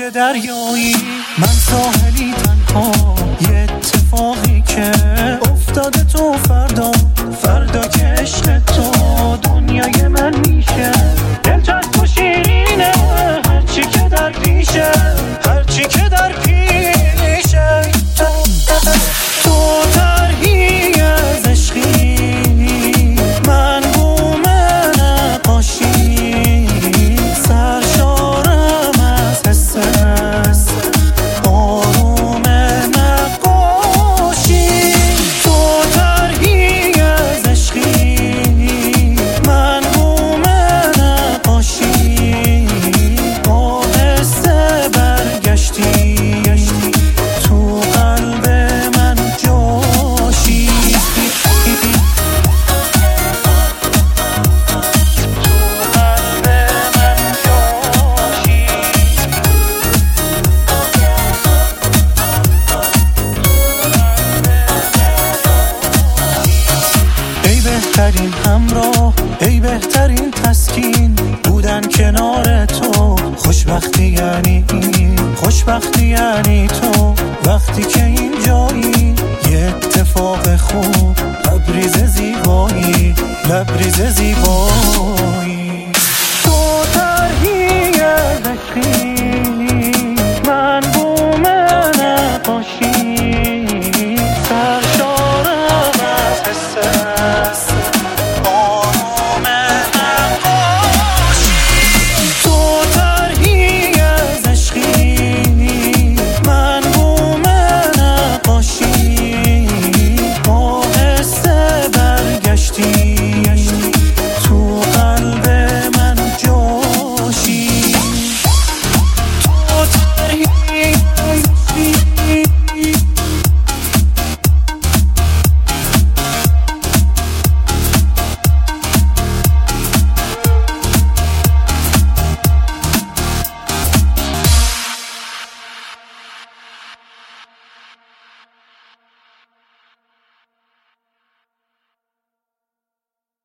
دریایی، من ساحلی تنها، یه اتفاقی که افتاده تو فردا که عشق تو دنیای من میشه. دل چسب و شیرینه هرچی که در پیشه، هرچی که در پیشه. تو ترهی از عشقی، من بوم نقاشی، سرشارم از حس آروم نقاشی. تو ترهی از عشقی، من بوم نقاشی، آهسته برگشتی تو قلب من جاشی. ای بهترین همراه، ای بهترین تسکین، بودن کنار تو خوشبختی یعنی این، خوشبختی یعنی تو. وقتی که اینجایی یه اتفاق خوب، لبریز زیبایی، لبریز زیبایی.